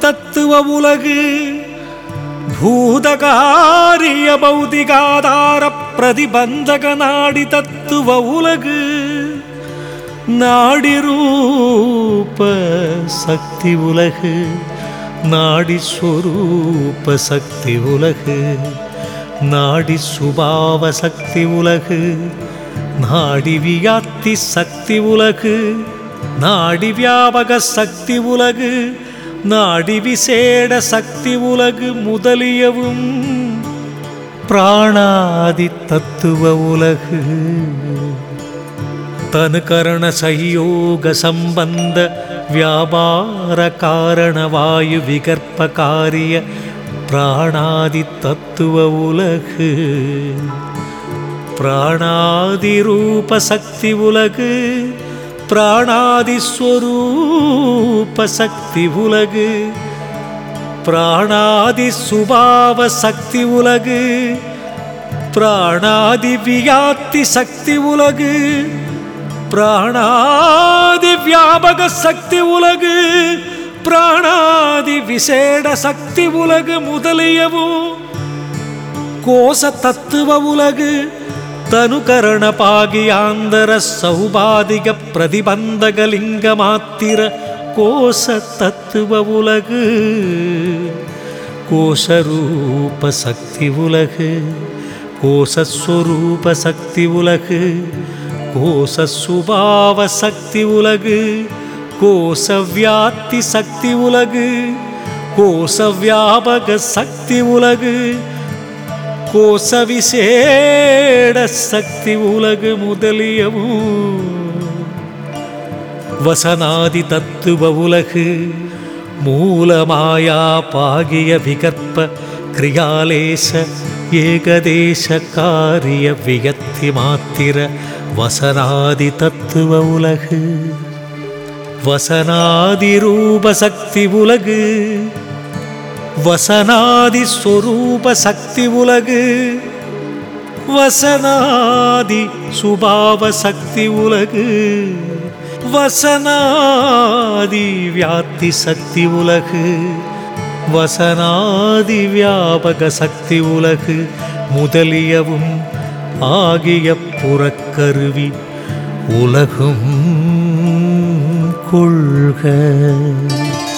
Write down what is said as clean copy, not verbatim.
தத்துவ உலகு பூதகாரிய பௌதிகாதார பிரதிபந்தக நாடி தத்துவ உலகு நாடி ரூப சக்தி உலகு நாடி ஸ்வரூப சக்தி உலகு நாடி சுபாவ சக்தி உலகு நாடி வியாப்தி சக்தி உலகு நாடி வியாபக சக்தி உலகு நாடி விசேட சக்தி உலகு முதலியவும் பிராணாதி தத்துவ உலகு தனுகரண சயோக சம்பந்த வியாபார காரண வாயு விகற்ப காரிய பிராணாதி தத்துவ உலகு பிராணாதி ரூப சக்தி உலகு பிராணாதி ஸ்வரூப சக்தி உலகு பிராணாதி சுபாவ சக்தி உலகு பிராணாதி வியாப்தி சக்தி உலகு பிராணாதி வியாபக சக்தி உலகு பிராணாதி விசேட சக்தி உலகு முதலியவும் கோச தத்துவ உலகு தனுகரண பாகியாந்தர சௌபாதிக பிரதிபந்தக லிங்க மாத்திர கோச தத்துவ உலகு கோசரூப சக்தி உலகு கோசஸ்வரூப சக்தி உலகு கோச சுபாவ சக்தி உலகு கோச வியாப்தி சக்தி உலகு கோச வியாபக சக்தி உலகு கோச விசேட சக்தி உலகு முதலியவும் வசனாதி தத்துவ உலகு மூலமாயா பாகிய விகற்ப கிரியாலேச ஏகதேச காரிய வியக்தி மாத்திர வசனாதி தத்துவ உலகு வசனாதி ரூப சக்தி உலகு வசனாதி ஸ்வரூப சக்தி உலகு வசனாதி சுபாவ சக்தி உலகு வசனாதி வியாப்தி சக்தி உலகு வசனாதி வியாபக சக்தி உலகு முதலியவும் ஆகிய புறக்கருவி உலகும் கொள்க.